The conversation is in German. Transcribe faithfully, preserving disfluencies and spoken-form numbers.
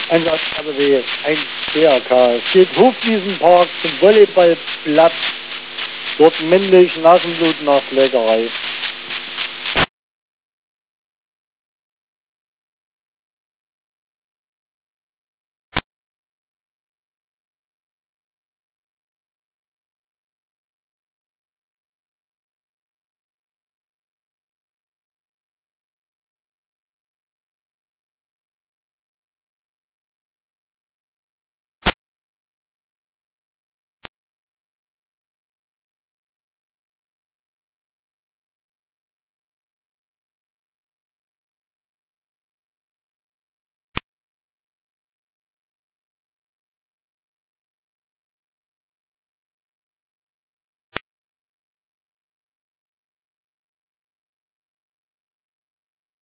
Einsatzstelle W eins B R K. Es geht Hofwiesenpark zum Volleyballplatz. Dort männlich Nasenblut nach Schlägerei.